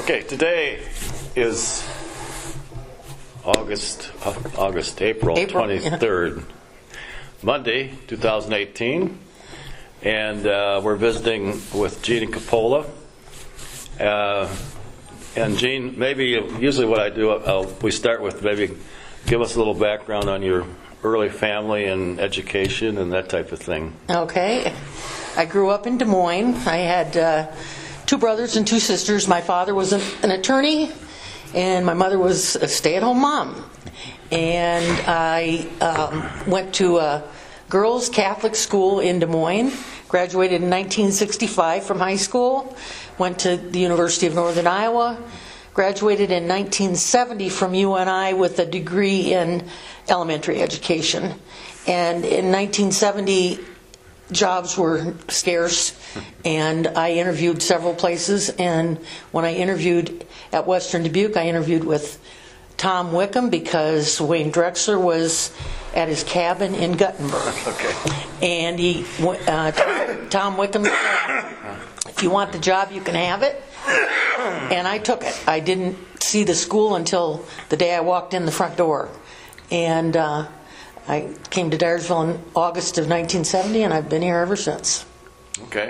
Okay, today is April 23rd, Monday, 2018, and we're visiting with Gene and Capola. And Gene, maybe usually what I do, we start with maybe give us a little background on your early family and education and that type of thing. Okay. I grew up in Des Moines. I had two brothers and two sisters. My father was an attorney, and my mother was a stay-at-home mom. And I went to a girls' Catholic school in Des Moines, graduated in 1965 from high school, went to the University of Northern Iowa, graduated in 1970 from UNI with a degree in elementary education. And in 1970, jobs were scarce, and I interviewed several places. And when I interviewed at Western Dubuque, I interviewed with Tom Wickham because Wayne Drexler was at his cabin in Guttenberg. Okay. And Tom Wickham said, if you want the job, you can have it. And I took it. I didn't see the school until the day I walked in the front door. And I came to Dyersville in August of 1970, and I've been here ever since. Okay.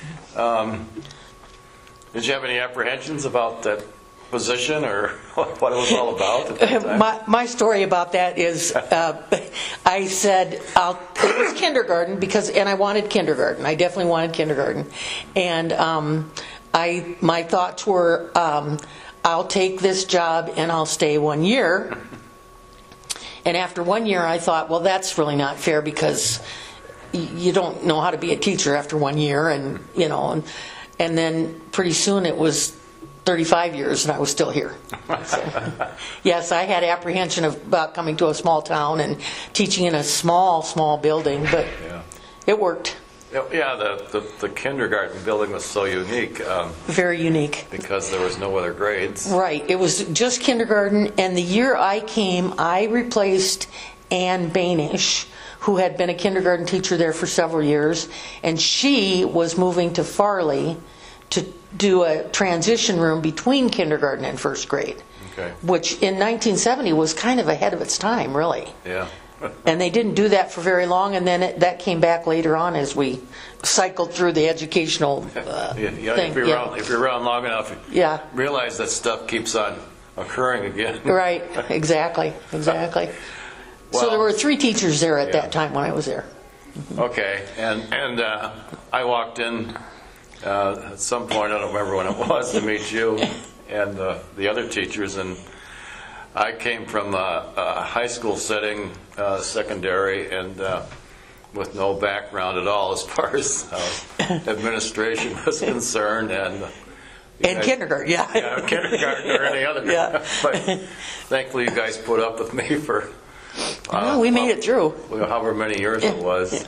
Did you have any apprehensions about that position or what it was all about at that time? My story about that is I said it was kindergarten and I wanted kindergarten. I definitely wanted kindergarten. And my thoughts were I'll take this job and I'll stay 1 year. And after 1 year, I thought, well, that's really not fair because you don't know how to be a teacher after 1 year, and then pretty soon it was 35 years, and I was still here. So, yes, I had apprehension about coming to a small town and teaching in a small building, but it worked. Yeah, the kindergarten building was so unique. Very unique. Because there was no other grades. Right. It was just kindergarten, and the year I came, I replaced Ann Banish, who had been a kindergarten teacher there for several years, and she was moving to Farley to do a transition room between kindergarten and first grade, which in 1970 was kind of ahead of its time, really. Yeah. And they didn't do that for very long, and then that came back later on as we cycled through the educational thing. If you're around long enough, you realize that stuff keeps on occurring again. Right, exactly. Well, so there were three teachers there at that time when I was there. Okay, and I walked in at some point, I don't remember when it was, to meet you and the other teachers, and I came from a high school setting, secondary, and with no background at all as far as administration was concerned, and kindergarten, kindergarten or any other. But thankfully, you guys put up with me for we made it through. However many years it was.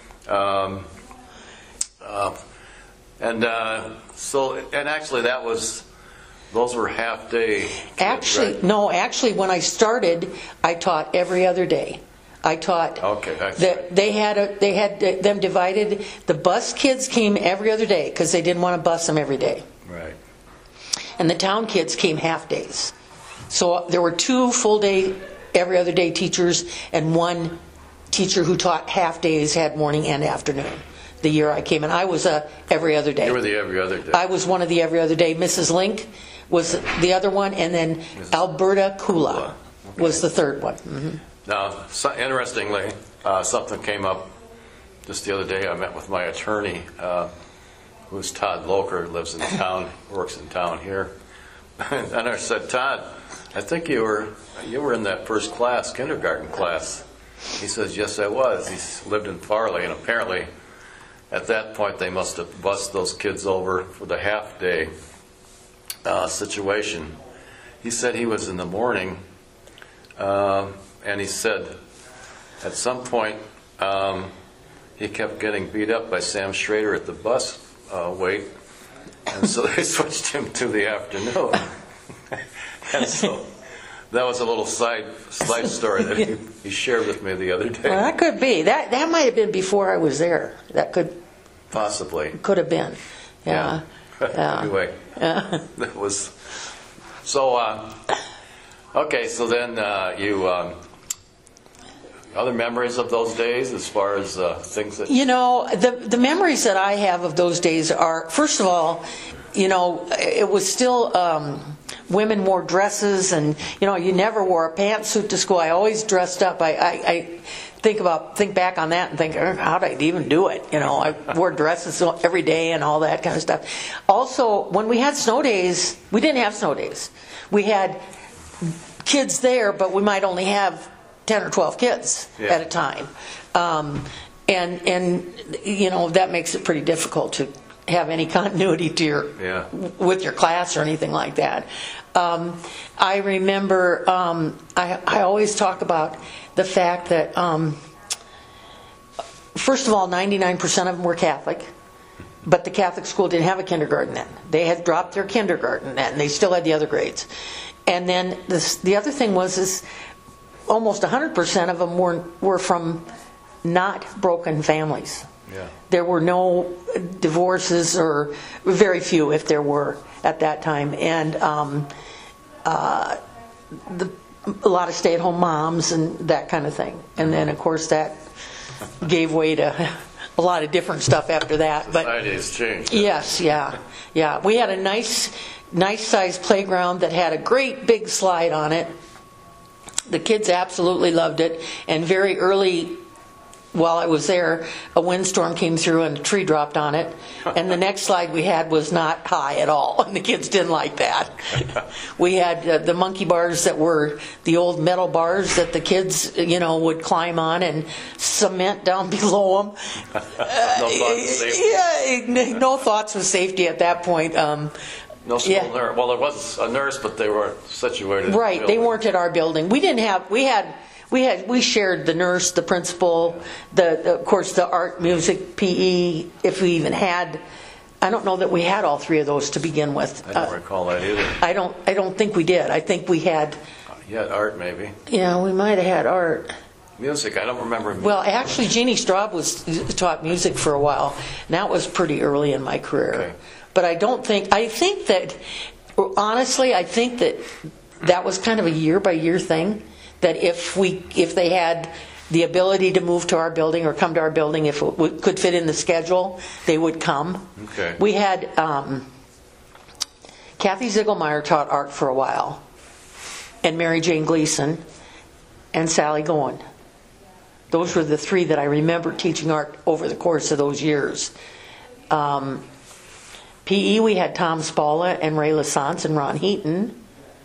And actually, those were half-day kids, right? Actually, when I started, I taught every other day. I taught. Okay, that's right. They had them divided. The bus kids came every other day because they didn't want to bus them every day. Right. And the town kids came half days. So there were two full-day, every other day teachers, and one teacher who taught half days, had morning and afternoon. The year I came in, I was every other day. You were the every other day. I was one of the every other day. Mrs. Link was the other one, and then Alberta Kula was the third one. Mm-hmm. Now, interestingly, something came up just the other day. I met with my attorney, who's Todd Loker, lives in town, works in town here. And I said, Todd, I think you were in that first class, kindergarten class. He says, yes, I was. He lived in Farley, and apparently at that point they must have bussed those kids over for the half-day situation. He said he was in the morning, and he said at some point he kept getting beat up by Sam Schrader at the bus wait, and so they switched him to the afternoon. And so that was a little side story that he shared with me the other day. Well, that could be. That might have been before I was there. That could possibly have been. Yeah. Anyway, that was so. Okay, so then you other memories of those days as far as things that the memories that I have of those days are, first of all, it was still women wore dresses, and you never wore a pantsuit to school. I always dressed up. I think back on that and think, how did I even do it? I wore dresses every day and all that kind of stuff. Also, when we had snow days, we didn't have snow days. We had kids there, but we might only have 10 or 12 kids at a time. And that makes it pretty difficult to have any continuity to with your class or anything like that. I remember, I always talk about the fact that, first of all, 99% of them were Catholic, but the Catholic school didn't have a kindergarten then. They had dropped their kindergarten then, and they still had the other grades. And then the other thing is almost 100% of them were from not broken families. Yeah. There were no divorces, or very few if there were at that time. And a lot of stay-at-home moms and that kind of thing. And then, of course, that gave way to a lot of different stuff after that. Society has changed. Yes, yeah. We had a nice sized playground that had a great big slide on it. The kids absolutely loved it. And very early, while I was there, a windstorm came through and a tree dropped on it. And the next slide we had was not high at all, and the kids didn't like that. We had the monkey bars that were the old metal bars that the kids, would climb on, and cement down below them. No thoughts of safety. Yeah, no thoughts of safety at that point. No school nurse. Well, there was a nurse, but they weren't situated. Right, they weren't at our building. We shared the nurse, the principal, of course the art, music, PE. If we even had, I don't know that we had all three of those to begin with. I don't recall that either. I don't think we did. I think we had. You had art, maybe. Yeah, we might have had art. Music, I don't remember. Well, actually, Jeannie Straub taught music for a while, and that was pretty early in my career. Okay. But I think that that was kind of a year-by-year thing, that if they had the ability to move to our building or come to our building, if it could fit in the schedule, they would come. Okay. We had Kathy Ziegelmeyer taught art for a while, and Mary Jane Gleason, and Sally Goen. Those were the three that I remember teaching art over the course of those years. PE, we had Tom Spalla and Ray Lassance and Ron Heaton.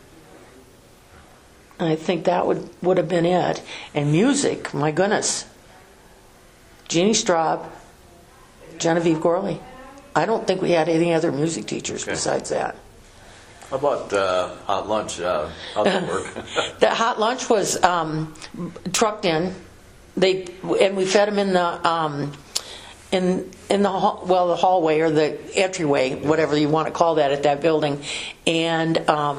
I think that would have been it. And music, my goodness. Jeannie Straub, Genevieve Gorley. I don't think we had any other music teachers besides that. How about hot lunch? How'd that work? The hot lunch was trucked in. And we fed them in the the hallway or the entryway, whatever you want to call that at that building. And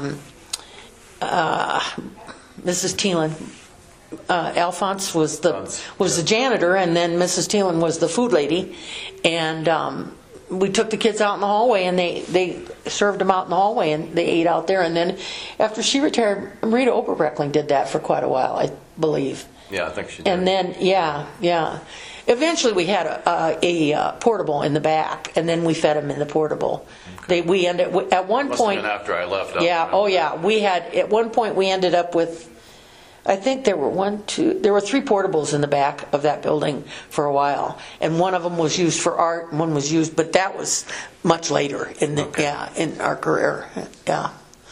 Mrs. Thielen, Alphonse was the janitor, and then Mrs. Thielen was the food lady. And we took the kids out in the hallway, and they served them out in the hallway, and they ate out there. And then after she retired, Rita Oberbreckling did that for quite a while, I believe. Yeah, I think she did. And then, yeah. Eventually, we had a portable in the back, and then we fed them in the portable. Okay. We ended at one Must point. have been after I left. We had at one point we ended up with, I think there were three portables in the back of that building for a while, and one of them was used for art, and one was used, but that was much later in in our career. Yeah.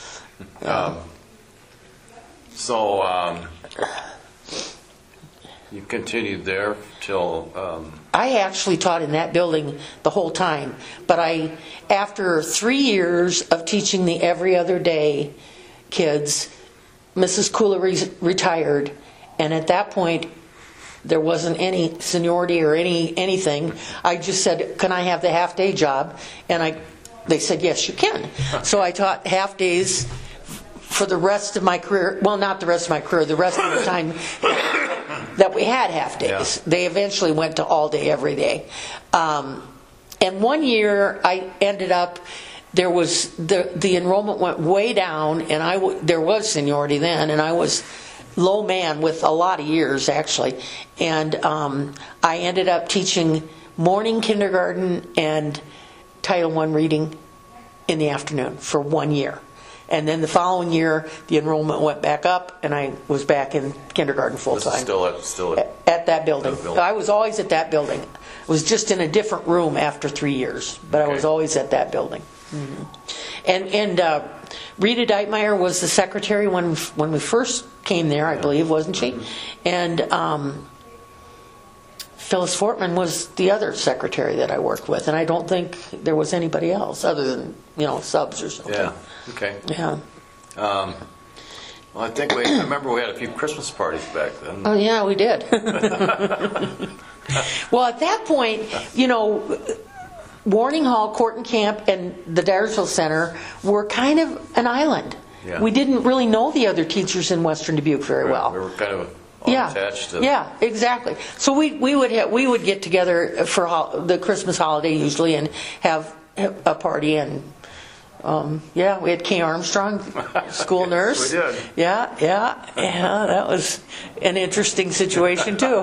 You continued there till... I actually taught in that building the whole time, but after 3 years of teaching the every other day kids, Mrs. Kula retired, and at that point there wasn't any seniority or anything. I just said, can I have the half-day job? And they said, yes, you can. So I taught half-days for the rest of my career. Well, not the rest of my career, the rest of the time that we had half days. Yeah. They eventually went to all day, every day. And one year I ended up there was the enrollment went way down, and there was seniority then, and I was low man with a lot of years actually, and I ended up teaching morning kindergarten and Title I reading in the afternoon for 1 year. And then the following year, the enrollment went back up, and I was back in kindergarten full This is time. still At that building. That building. I was always at that building. I was just in a different room after 3 years, but I was Okay. always at that building. And Rita Deitmeyer was the secretary when we first came there, I believe, wasn't she? And Phyllis Fortman was the other secretary that I worked with, and I don't think there was anybody else other than subs or something. Yeah. Okay. Yeah. Well, I remember we had a few Christmas parties back then. Oh yeah, we did. Well, at that point, Warning Hall, Corton Camp, and the Dyersville Center were kind of an island. Yeah. We didn't really know the other teachers in Western Dubuque very well. We were kind of Yeah, attached to. yeah, exactly. So we would get together for the Christmas holiday usually and have a party, and we had Kay Armstrong, school nurse. We did. Yeah. That was an interesting situation too.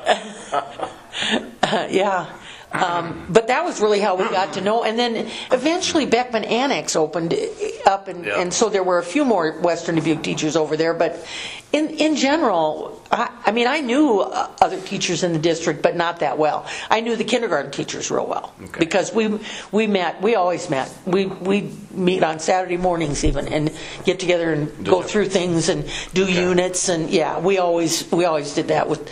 Yeah. But that was really how we got to know. And then eventually Beckman Annex opened up, and so there were a few more Western Dubuque teachers over there. But in general, I knew other teachers in the district, but not that well. I knew the kindergarten teachers real well because we always met. We meet on Saturday mornings even and get together and go through things and do units, and we always did that with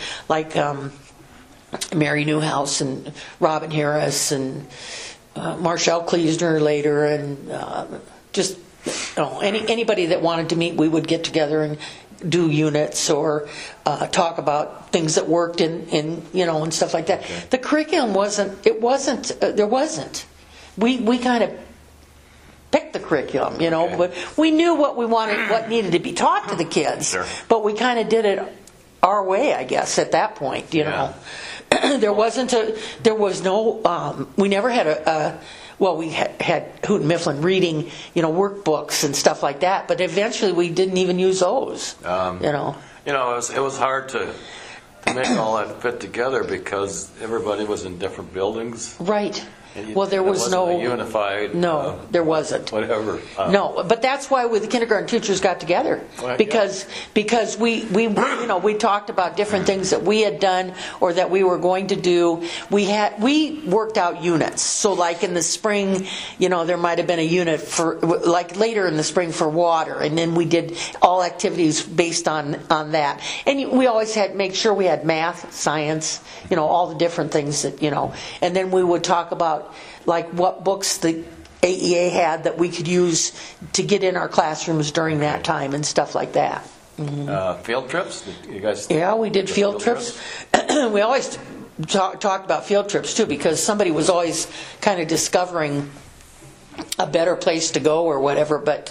Mary Newhouse and Robin Harris and Marshall Kleesner later, and just anybody that wanted to meet, we would get together and do units or talk about things that worked in and stuff like that. Okay. The curriculum there wasn't. We kind of picked the curriculum, but we knew what we wanted, what needed to be taught to the kids. Sure. But we kind of did it our way, I guess, at that point, Yeah. There was no, we never had we had Houghton Mifflin reading, workbooks and stuff like that, but eventually we didn't even use those, It was hard to make all that fit together because everybody was in different buildings. Right. And Well, there was wasn't no a unified. No, there wasn't. Whatever. No, but that's why the kindergarten teachers got together, Right, because we talked about different things that we had done or that we were going to do. We worked out units. So like in the spring, there might have been a unit for like later in the spring for water, and then we did all activities based on that. And we always had make sure we had math, science, all the different things that and then we would talk about like what books the AEA had that we could use to get in our classrooms during that time and stuff like that. Field trips? You guys? Yeah, we did field trips. We always talked about field trips too, because somebody was always kind of discovering a better place to go or whatever. But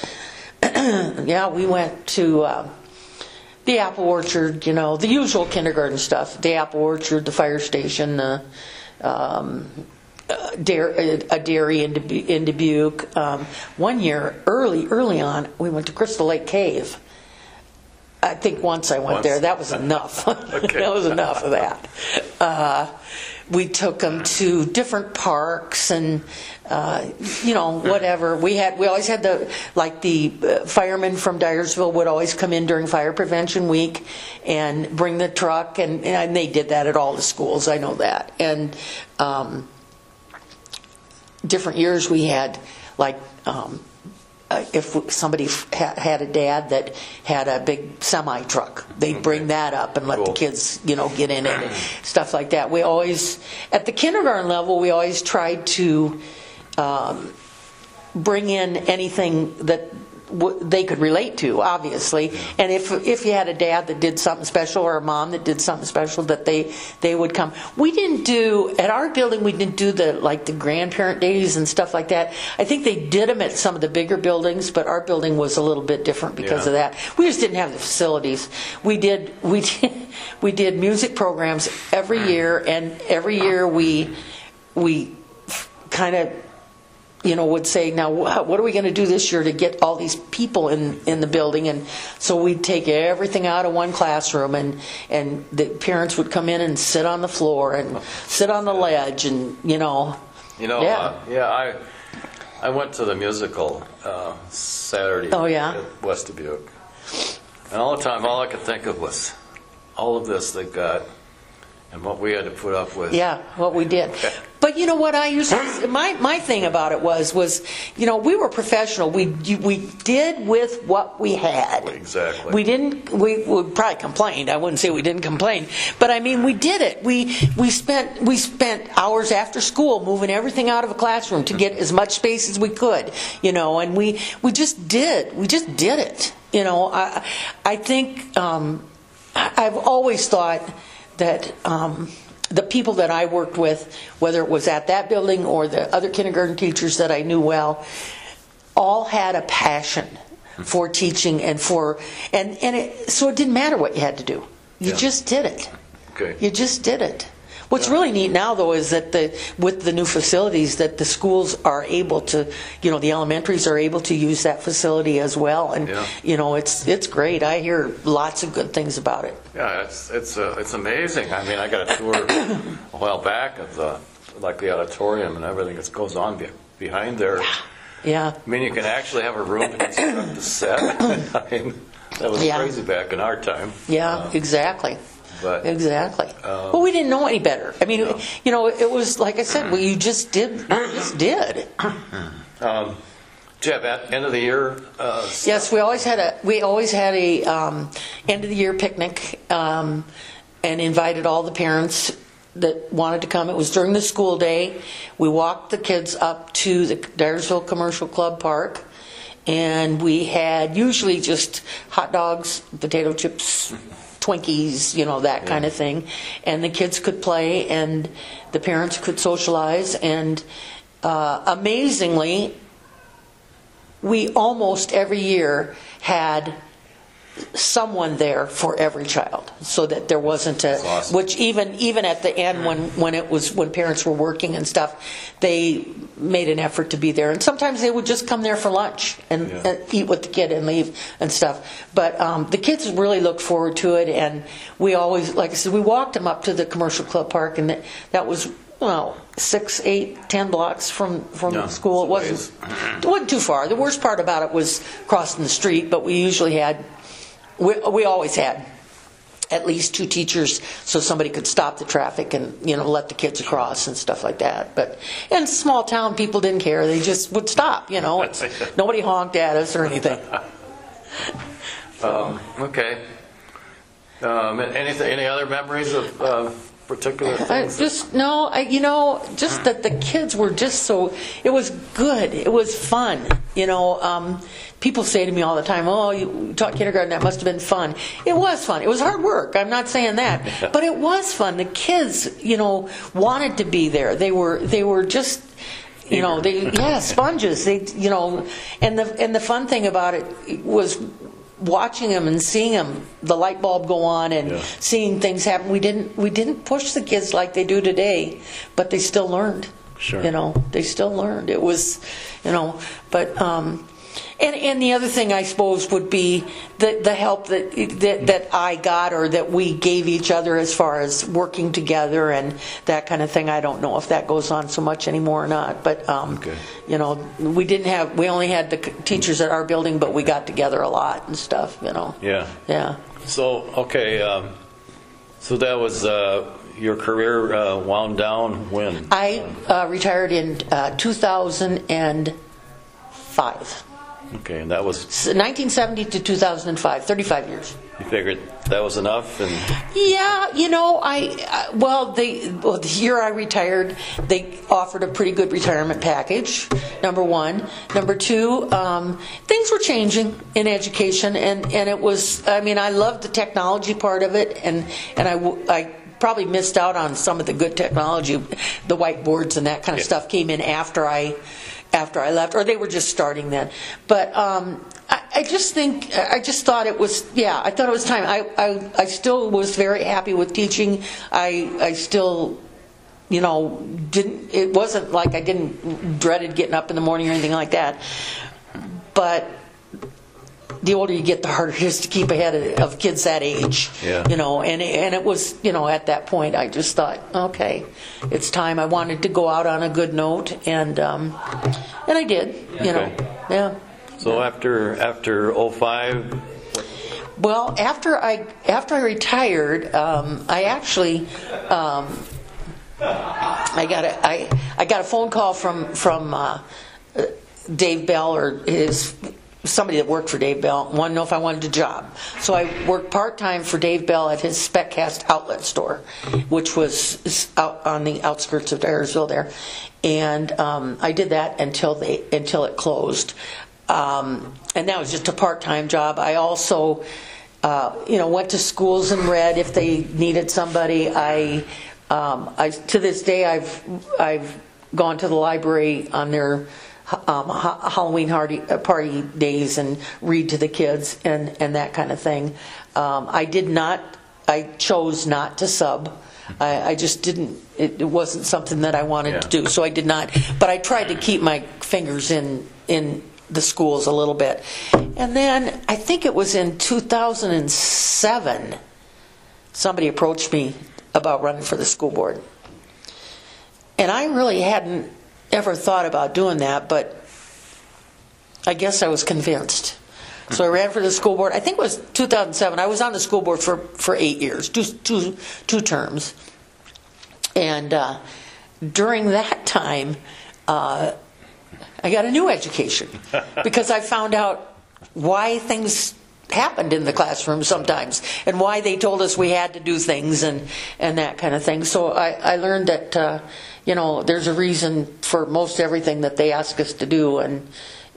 we went to the apple orchard, the usual kindergarten stuff. The apple orchard, the fire station, a dairy in Dubuque. 1 year, early on, we went to Crystal Lake Cave. I think once I went there. That was enough. Okay. That was enough of that. We took them to different parks and, whatever. We always had the firemen from Dyersville would always come in during Fire Prevention Week and bring the truck, and they did that at all the schools. I know that. And different years we had if somebody had a dad that had a big semi truck, they'd bring that up and let the kids, get in it and stuff like that. We always, at the kindergarten level, we always tried to bring in anything that they could relate to, obviously. And if you had a dad that did something special or a mom that did something special, that they would come. We didn't do at our building. We didn't do the grandparent days and stuff like that. I think they did them at some of the bigger buildings, but our building was a little bit different because of that. We just didn't have the facilities. We did music programs every year, and every year we kind of would say, now what are we going to do this year to get all these people in the building? And so we'd take everything out of one classroom, and the parents would come in and sit on the floor and sit on the ledge, and yeah. I went to the musical Saturday at West Dubuque, and all the time, all I could think of was all of this they've got and what we had to put up with. Yeah, what we did. But you know what I used to, my thing about it was we were professional. We did with what we had. Exactly. We probably complained. I wouldn't say we didn't complain, but I mean we did it. We spent hours after school moving everything out of a classroom to get as much space as we could, and we just did it. I think I've always thought that the people that I worked with, whether it was at that building or the other kindergarten teachers that I knew well, all had a passion for teaching so it didn't matter what you had to do. You just did it. Okay. You just did it. What's really neat now, though, is that with the new facilities, that the schools are able to, the elementaries are able to use that facility as well, and it's great. I hear lots of good things about it. Yeah, it's amazing. I mean, I got a tour a while back of the auditorium and everything that goes on behind there. Yeah. I mean, you can actually have a room to construct the set. I mean, that was crazy back in our time. Yeah, exactly. But, exactly. Well, we didn't know any better. I mean, it was like I said. You just did. Jeff, at end of the year. Yes, we always had a end of the year picnic, and invited all the parents that wanted to come. It was during the school day. We walked the kids up to the Dyersville Commercial Club Park, and we had usually just hot dogs, potato chips, Twinkies, that kind of thing. And the kids could play, and the parents could socialize. And amazingly, we almost every year had someone there for every child, so that there wasn't awesome. Which even at the end when parents were working and stuff, they made an effort to be there, and sometimes they would just come there for lunch and eat with the kid and leave and stuff. But the kids really looked forward to it, and we always, like I said, we walked them up to the Commercial Club Park, and that was 6, 8, 10 blocks from the school. It wasn't too far. The worst part about it was crossing the street, but we always had at least 2 teachers, so somebody could stop the traffic and let the kids across and stuff like that. But in small town, people didn't care; they just would stop. Nobody honked at us or anything. Okay. Any other memories of particular things? Just that the kids were just so. It was good. It was fun. People say to me all the time, "Oh, you taught kindergarten. That must have been fun." It was fun. It was hard work. I'm not saying that, but it was fun. The kids, wanted to be there. They were just. Sponges. And the fun thing about it was watching them and seeing them, the light bulb go on, and seeing things happen. We didn't push the kids like they do today, but they still learned. Sure. They still learned. It was, but. And the other thing, I suppose, would be the help that I got, or that we gave each other, as far as working together and that kind of thing. I don't know if that goes on so much anymore or not, but we only had the teachers at our building, but we got together a lot and stuff. Yeah. So so that was your career wound down when? I retired in 2005. Okay, and that was 1970 to 2005, 35 years. You figured that was enough, and yeah, the year I retired, they offered a pretty good retirement package. Number one, number two, things were changing in education, and it was. I mean, I loved the technology part of it, and I probably missed out on some of the good technology. The whiteboards and that kind of stuff came in after I left, or they were just starting then. But I just thought it was, I thought it was time. I still was very happy with teaching. I still it wasn't like I didn't dreaded getting up in the morning or anything like that. But the older you get, the harder it is to keep ahead of kids that age. Yeah. And it was, at that point, I just thought, okay, it's time. I wanted to go out on a good note, and I did. Okay. Yeah. So after 05. Well, after I retired, I actually I got a phone call from Dave Bell, or somebody that worked for Dave Bell, wanted to know if I wanted a job. So I worked part-time for Dave Bell at his SpecCast outlet store, which was out on the outskirts of Dyersville there, and I did that until it closed. And that was just a part-time job. I also, went to schools and read if they needed somebody. I to this day I've gone to the library on their Halloween party days and read to the kids and that kind of thing. I chose not to sub. I just didn't. It wasn't something that I wanted to do, so I did not. But I tried to keep my fingers in the schools a little bit. And then I think it was in 2007, somebody approached me about running for the school board. And I really hadn't ever thought about doing that, but I guess I was convinced. So I ran for the school board. I think it was 2007. I was on the school board for 8 years, two terms. And during that time, I got a new education because I found out why things happened in the classroom sometimes and why they told us we had to do things and that kind of thing. So I learned that there's a reason for most everything that they ask us to do, and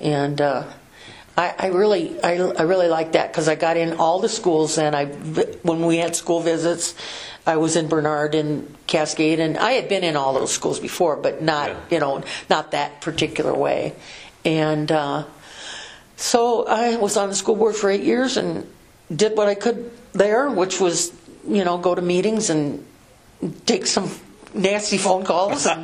I really like that because I got in all the schools, and when we had school visits, I was in Bernard and Cascade, and I had been in all those schools before, but not not that particular way. And so I was on the school board for 8 years and did what I could there, which was go to meetings and take some nasty phone calls and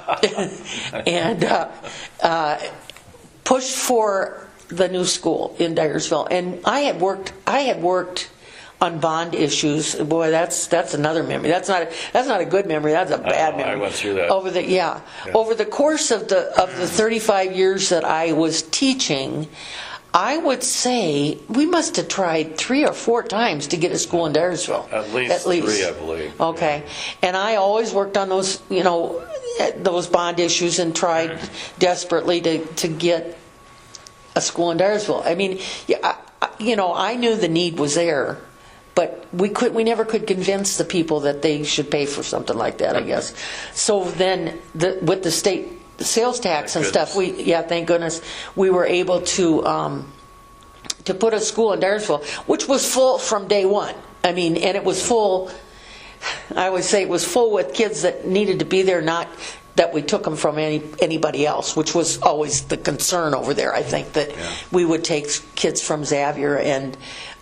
pushed for the new school in Dyersville. And I had worked on bond issues. Boy, that's another memory. That's not a good memory. That's a bad memory. I went through that. Over the course of the 35 years that I was teaching, I would say we must have tried 3 or 4 times to get a school in Dyersville. At least 3, I believe. Okay. And I always worked on those, those bond issues and tried desperately to get a school in Dyersville. I mean, I knew the need was there, but we never could convince the people that they should pay for something like that, I guess. So then with the state sales tax and stuff, thank goodness, we were able to put a school in Dyersville, which was full from day one. I mean, and it was full, I would say it was full with kids that needed to be there, not that we took them from anybody else, which was always the concern over there. I think that we would take kids from Xavier, and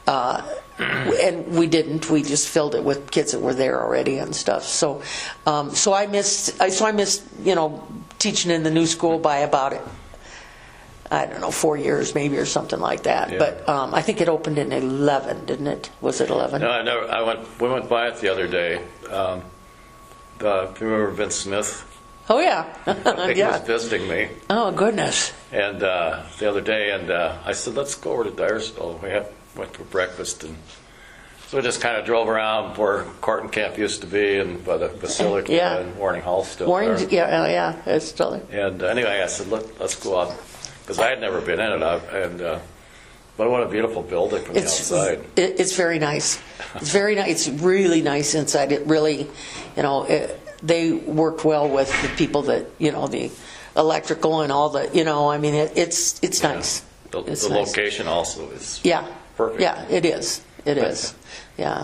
we didn't. We just filled it with kids that were there already and stuff. So I missed teaching in the new school by about, I don't know, 4 years maybe or something like that. Yeah. But I think it opened in 11, didn't it? Was it 11? No, I never. We went by it the other day. Do you remember Vince Smith? Oh yeah. He was visiting me. Oh goodness. And the other day, and I said, let's go over to Dyersville. We went for breakfast, and so we just kind of drove around where Corton Camp used to be, and by the Basilica and Warning Hall still there. It's still there. And anyway, I said, let's go out, because I had never been in it. But what a beautiful building from the outside. It's very nice. It's very nice. It's really nice inside. It really, they worked well with the people that, the electrical and all the, I mean, it's nice. The location also is perfect. Yeah, it is. It is. Yeah.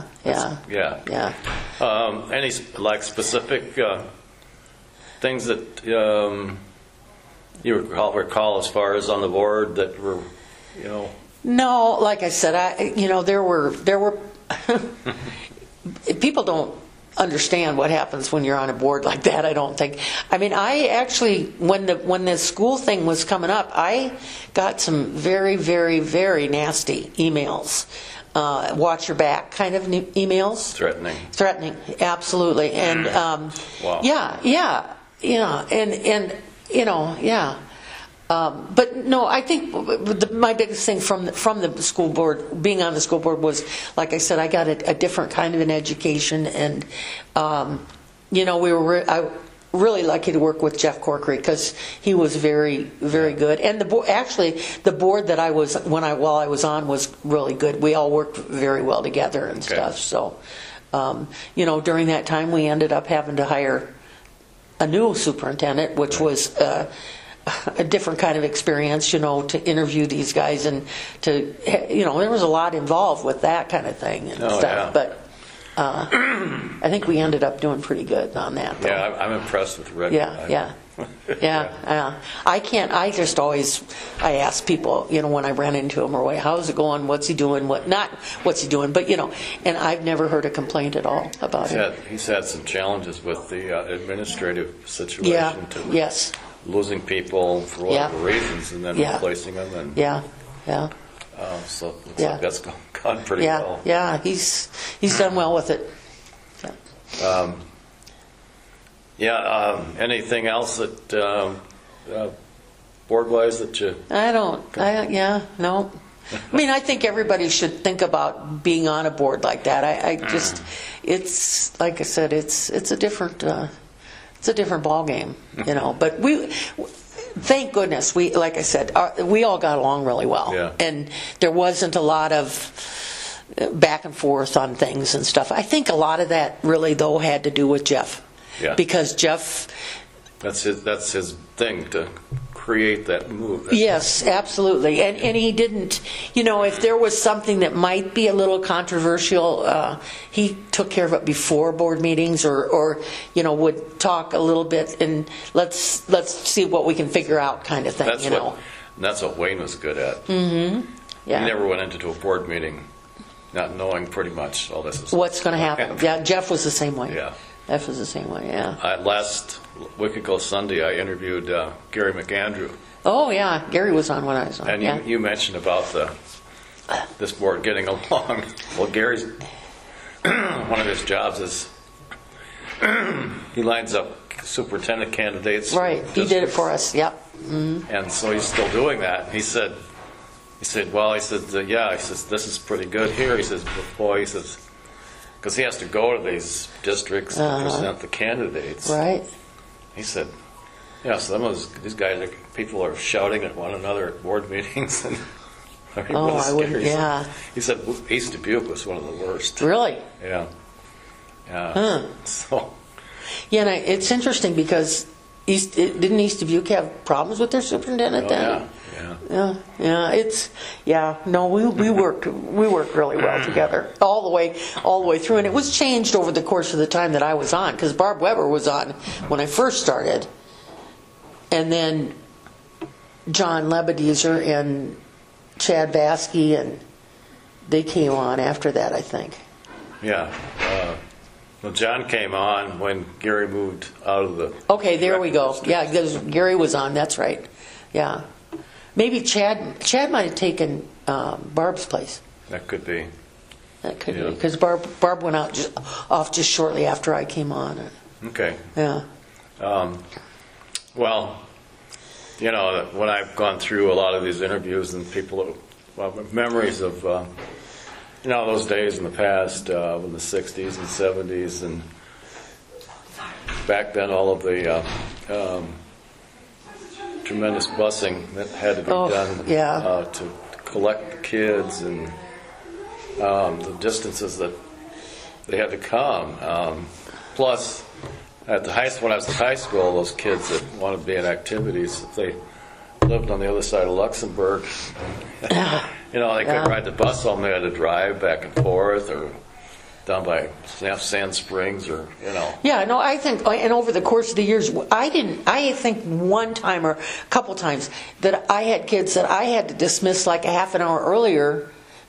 Any specific things that you recall as far as on the board that were, No, like I said, there were people don't. understand what happens when you're on a board like that. I don't think. I mean, I actually, when the school thing was coming up, I got some very, very, very nasty emails. Watch your back kind of emails. Threatening, absolutely. And wow. yeah, and yeah. But no, I think my biggest thing from the school board, being on the school board, was, like I said, I got a different kind of an education, and I really lucky to work with Jeff Corkery, because he was very, very good. And the board that I was while I was on was really good. We all worked very well together and stuff. So, during that time, we ended up having to hire a new superintendent, which was a different kind of experience, to interview these guys, and to, there was a lot involved with that kind of thing and stuff. Yeah. But I think we ended up doing pretty good on that, though. Yeah, I'm impressed with Rick. Yeah. I ask people, when I ran into him, or how's it going, what's he doing, what's he doing, but and I've never heard a complaint at all about it. He's had some challenges with the administrative situation. Yes. Losing people for whatever reasons, and then replacing them, and so it looks like that's gone pretty well. Yeah, he's done well with it. Anything else that board-wise that you? No. I mean, I think everybody should think about being on a board like that. I just, it's like I said, it's a different. It's a different ball game, But thank goodness, like I said, we all got along really well, and there wasn't a lot of back and forth on things and stuff. I think a lot of that really, though, had to do with Jeff, because Jeff. That's his thing, to create that move. Yes, absolutely. And he didn't, if there was something that might be a little controversial, he took care of it before board meetings, or would talk a little bit, and let's see what we can figure out, kind of thing. That's what Wayne was good at. Mm-hmm. Yeah. He never went into a board meeting not knowing pretty much all this is what's going to happen. Yeah, Jeff was the same way. Yeah. Jeff was the same way. Yeah. Last week ago Sunday, I interviewed Gary McAndrew. Oh yeah, Gary was on when I was on. And you mentioned about this board getting along. Well, Gary's one of his jobs is he lines up superintendent candidates. Right, he did it for us. Yep. Mm-hmm. And so he's still doing that. He said, this is pretty good here. He says, boy, because he has to go to these districts to present the candidates. Right. He said, these guys people are shouting at one another at board meetings, and I wouldn't. Yeah. He said East Dubuque was one of the worst. Really? Yeah. So. Yeah, and it's interesting because didn't East Dubuque have problems with their superintendent then? Yeah. No, we worked really well together all the way through, and it was changed over the course of the time that I was on, because Barb Weber was on when I first started, and then John Lebedizer and Chad Baskey, and they came on after that, I think. Yeah. Well, John came on when Gary moved out of the. Okay, there we go. District. Yeah, because Gary was on. That's right. Yeah. Maybe Chad might have taken Barb's place. That could be. That could be, because Barb went off just shortly after I came on. Okay. Yeah. Well, when I've gone through a lot of these interviews, and memories of those days in the past, in the 60s and 70s, and back then all of the tremendous busing that had to be done to collect the kids, and the distances that they had to come. Plus, when I was at high school, those kids that wanted to be in activities, if they lived on the other side of Luxembourg, they couldn't ride the bus home. They had to drive back and forth, or down by Sand Springs, or Yeah, no, I think, and over the course of the years, I think one time or a couple times that I had kids that I had to dismiss like a half an hour earlier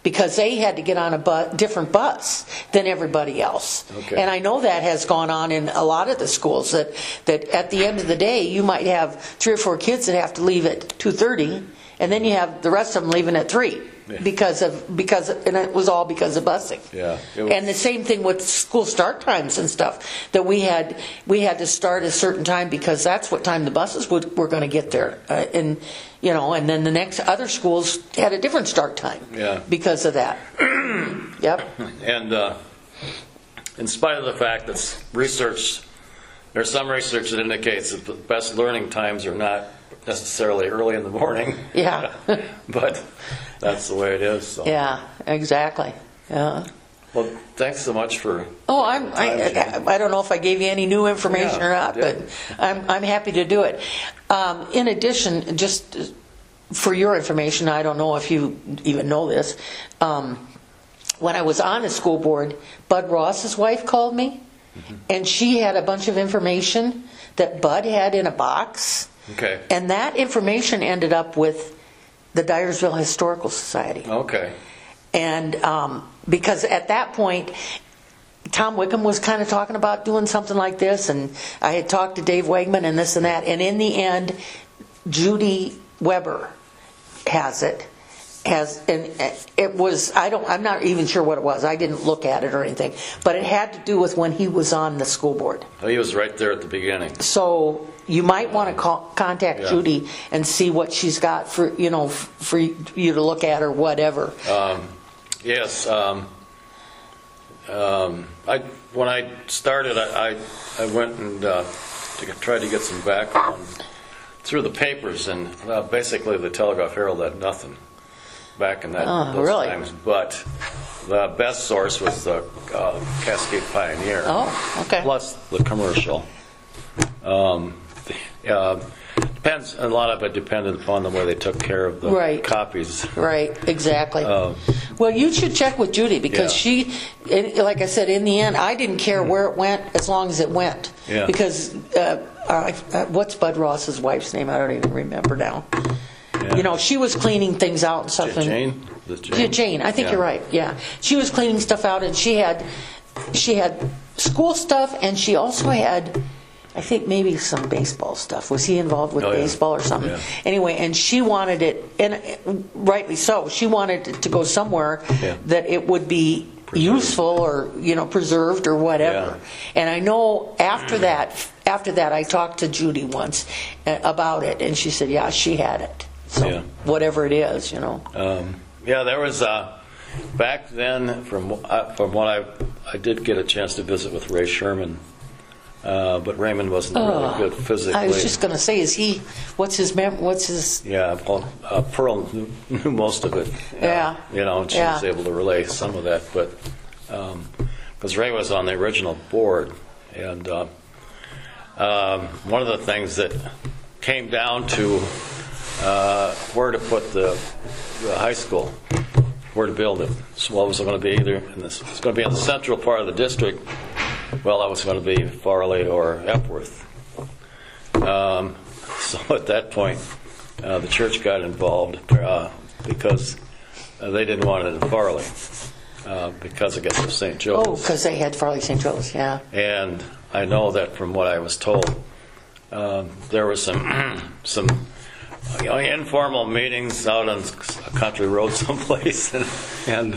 because they had to get on a different bus than everybody else. Okay. And I know that has gone on in a lot of the schools, that at the end of the day, you might have 3 or 4 kids that have to leave at 2:30, and then you have the rest of them leaving at 3. Yeah. Because and it was all because of busing. Yeah. And the same thing with school start times and stuff, that we had to start a certain time because that's what time the buses were going to get there, and then the next other schools had a different start time. Yeah. Because of that. Yep. And in spite of the fact that there's some research that indicates that the best learning times are not necessarily early in the morning. Yeah. But that's the way it is. So. Yeah. Exactly. Yeah. Well, thanks so much for. Oh, I don't know if I gave you any new information or not, but I'm happy to do it. In addition, just for your information, I don't know if you even know this. When I was on the school board, Bud Ross's wife called me, and she had a bunch of information that Bud had in a box. Okay. And that information ended up with the Dyersville Historical Society. Okay. And because at that point, Tom Wickham was kind of talking about doing something like this, and I had talked to Dave Wegman and this and that, and in the end, Judy Weber has it. And it was, I'm not even sure what it was. I didn't look at it or anything, but it had to do with when he was on the school board. Oh, he was right there at the beginning. So you might want to contact Judy and see what she's got for you to look at or whatever. Yes. When I started, I went and tried to get some background through the papers, and basically the Telegraph Herald had nothing back in those really? times. But the best source was the Cascade Pioneer. Oh, okay. Plus the commercial. Depends. A lot of it depended upon the way they took care of the copies. Right. Exactly. Well, you should check with Judy because she, like I said, in the end, I didn't care where it went as long as it went. Yeah. Because what's Bud Ross's wife's name? I don't even remember now. Yeah. She was cleaning things out and stuff. Jane? Yeah, Jane. I think you're right. Yeah, she was cleaning stuff out, and she had school stuff, and she also had, I think, maybe some baseball stuff. Was he involved with baseball or something? Yeah. Anyway, and she wanted it, and rightly so. She wanted it to go somewhere that it would be useful or preserved or whatever. Yeah. And I know after that, I talked to Judy once about it, and she said, yeah, she had it. So whatever it is, there was back then from what I did get a chance to visit with Ray Sherman, but Raymond wasn't really good physically. I was just going to say, what's his? Yeah, well, Pearl knew most of it. And she was able to relay some of that, but because Ray was on the original board, and one of the things that came down to where to put the high school, where to build it. So what was it going to be? It's going to be in the central part of the district. Well, that was going to be Farley or Epworth. So at that point, the church got involved because they didn't want it in Farley because I guess of St. Joe's. Oh, because they had Farley St. Joe's, yeah. And I know that from what I was told, there was some informal meetings out on a country road someplace, and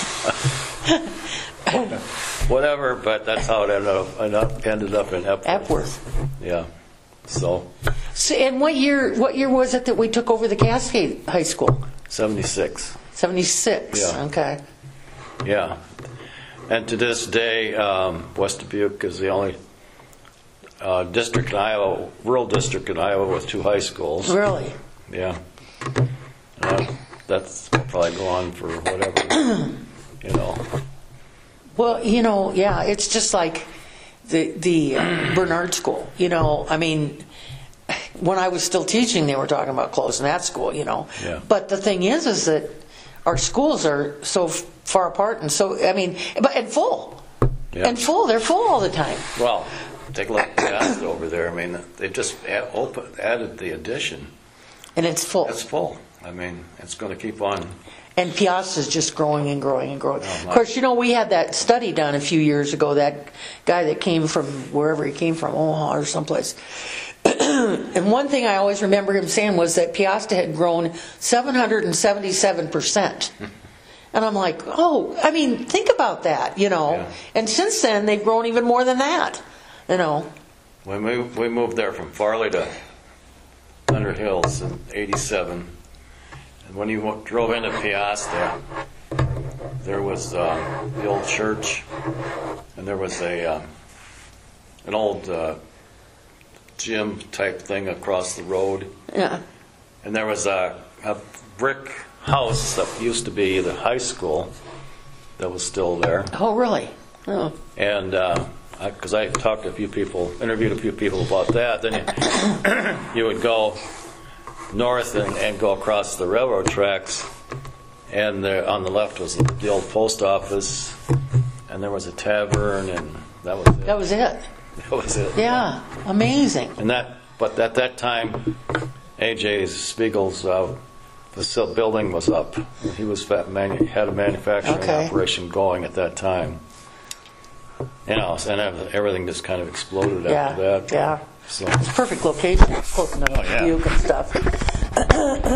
whatever. But that's how it ended up in Epworth. Epworth. Yeah. So. And what year was it that we took over the Cascade High School? 76. 76. Yeah. Okay. Yeah. And to this day, West Dubuque is the only district in Iowa, rural district in Iowa with 2 high schools. Really? Yeah. That's probably go on for whatever, Well, it's just like the Bernard School. I mean, when I was still teaching, they were talking about closing that school. Yeah. But the thing is that our schools are so far apart, and so and full, and full. They're full all the time. Well, take a look at the acid over there. I mean, they just added the addition. And it's full. It's full. I mean, it's going to keep on. And Piasta's just growing and growing and growing. Oh, of course, we had that study done a few years ago, that guy that came from wherever he came from, Omaha or someplace. And one thing I always remember him saying was that Piasta had grown 777%. And I'm like, oh, I mean, think about that, Yeah. And since then, they've grown even more than that, When we moved there from Farley to Thunder Hills in '87, and when you drove into Piasta, there was the old church, and there was an old gym type thing across the road, Yeah. and there was a brick house that used to be the high school that was still there. Oh, really? Oh. And because I talked to a few people, interviewed a few people about that, then you would go north and go across the railroad tracks, and there, on the left was the old post office, and there was a tavern, and that was it. That was it. That was it. Yeah. Amazing. But at that time, A.J. Spiegel's building was up. He had a manufacturing Okay. operation going at that time. And everything just kind of exploded after that. Yeah. So. It's a perfect location. Close enough Oh, yeah. to Duke and stuff.